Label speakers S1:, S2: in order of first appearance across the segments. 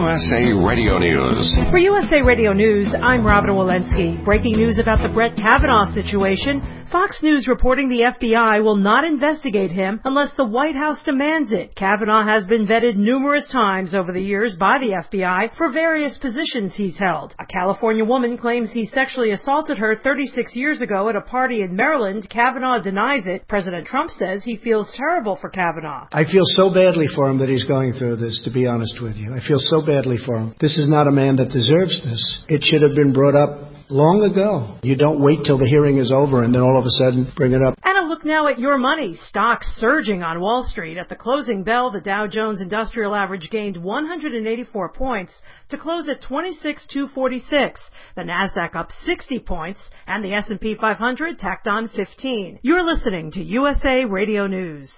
S1: USA Radio News.
S2: For USA Radio News, I'm Robin Walensky. Breaking news about the Brett Kavanaugh situation. Fox News reporting the FBI will not investigate him unless the White House demands it. Kavanaugh has been vetted numerous times over the years by the FBI for various positions he's held. A California woman claims he sexually assaulted her 36 years ago at a party in Maryland. Kavanaugh denies it. President Trump says he feels terrible for Kavanaugh.
S3: I feel so badly for him that he's going through this, to be honest with you. I feel so badly for him. This is not a man that deserves this. It should have been brought up long ago. You don't wait till the hearing is over and then all of a sudden bring it up.
S2: And a look now at your money. Stocks surging on Wall Street. At the closing bell, the Dow Jones Industrial Average gained 184 points to close at 26,246. The Nasdaq up 60 points and the S&P 500 tacked on 15. You're listening to USA Radio News.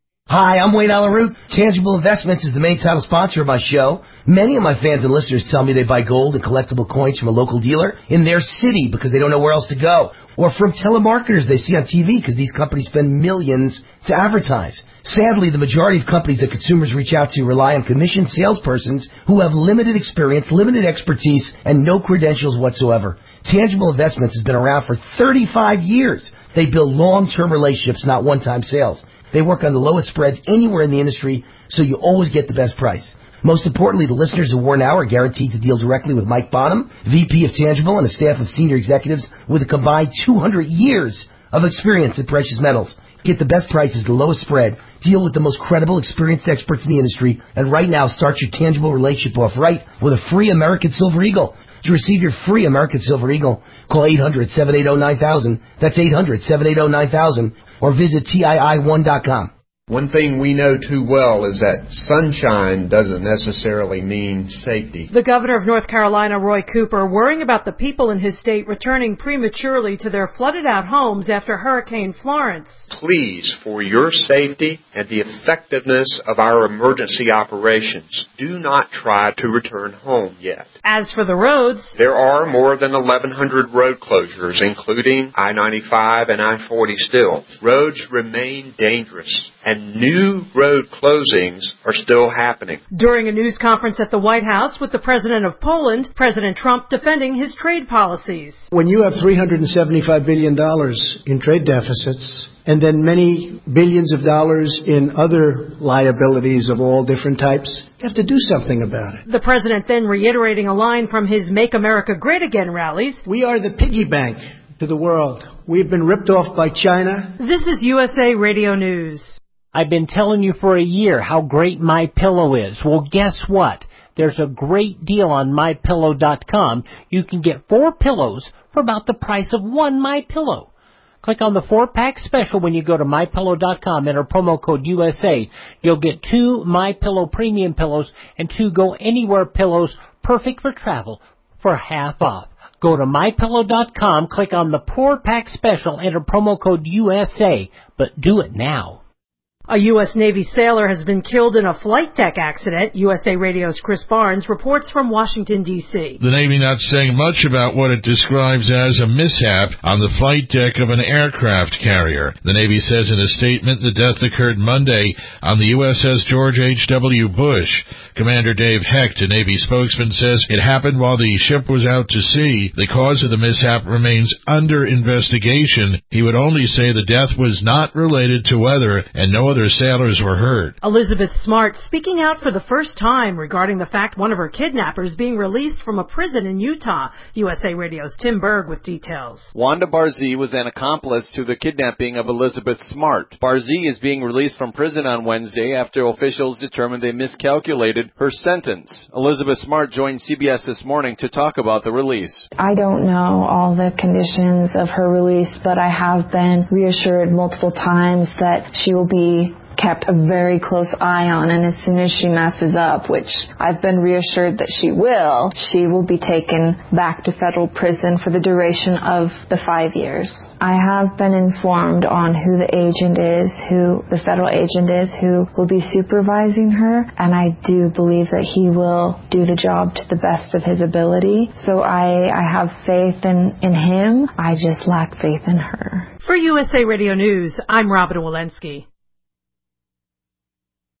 S4: Hi, I'm Wayne Alaroot. Tangible Investments is the main title sponsor of my show. Many of my fans and listeners tell me they buy gold and collectible coins from a local dealer in their city because they don't know where else to go. Or from telemarketers they see on TV because these companies spend millions to advertise. Sadly, the majority of companies that consumers reach out to rely on commissioned salespersons who have limited experience, limited expertise, and no credentials whatsoever. Tangible Investments has been around for 35 years. They build long-term relationships, not one-time sales. They work on the lowest spreads anywhere in the industry, so you always get the best price. Most importantly, the listeners of War Now are guaranteed to deal directly with Mike Bonham, VP of Tangible, and a staff of senior executives with a combined 200 years of experience in precious metals. Get the best prices, the lowest spread, deal with the most credible, experienced experts in the industry, and right now start your Tangible relationship off right with a free American Silver Eagle. To receive your free American Silver Eagle, call 800-780-9000. That's 800-780-9000. Or visit TII1.com.
S5: One thing we know too well is that sunshine doesn't necessarily mean safety.
S2: The governor of North Carolina, Roy Cooper, worrying about the people in his state returning prematurely to their flooded-out homes after Hurricane Florence.
S5: Please, for your safety and the effectiveness of our emergency operations, do not try to return home yet.
S2: As for the roads,
S5: there are more than 1,100 road closures, including I-95 and I-40 still. Roads remain dangerous, and new road closings are still happening.
S2: During a news conference at the White House with the president of Poland, President Trump defending his trade policies.
S3: When you have $375 billion in trade deficits, and then many billions of dollars in other liabilities of all different types, you have to do something about it.
S2: The president then reiterating a line from his Make America Great Again rallies.
S3: We are the piggy bank to the world. We've been ripped off by China.
S2: This is USA Radio News.
S6: I've been telling you for a year how great MyPillow is. Well, guess what? There's a great deal on MyPillow.com. You can get 4 pillows for about the price of one MyPillow. Click on the 4-pack special when you go to MyPillow.com. Enter promo code USA. You'll get 2 MyPillow premium pillows and 2 Go Anywhere pillows, perfect for travel, for half off. Go to MyPillow.com, click on the 4-pack special, enter promo code USA, but do it now.
S2: A U.S. Navy sailor has been killed in a flight deck accident. USA Radio's Chris Barnes reports from Washington, D.C.
S7: The Navy not saying much about what it describes as a mishap on the flight deck of an aircraft carrier. The Navy says in a statement the death occurred Monday on the USS George H.W. Bush. Commander Dave Hecht, a Navy spokesman, says it happened while the ship was out to sea. The cause of the mishap remains under investigation. He would only say the death was not related to weather and no other sailors were hurt.
S2: Elizabeth Smart speaking out for the first time regarding the fact one of her kidnappers being released from a prison in Utah. USA Radio's Tim Berg with details.
S8: Wanda Barzee was an accomplice to the kidnapping of Elizabeth Smart. Barzee is being released from prison on Wednesday after officials determined they miscalculated her sentence. Elizabeth Smart joined CBS this morning to talk about the release.
S9: I don't know all the conditions of her release, but I have been reassured multiple times that she will be kept a very close eye on, and as soon as she messes up, which I've been reassured that she will be taken back to federal prison for the duration of the 5 years. I have been informed on who the agent is, who the federal agent is, who will be supervising her, and I do believe that he will do the job to the best of his ability. So I have faith in him. I just lack faith in her.
S2: For USA Radio News, I'm Robin Walensky.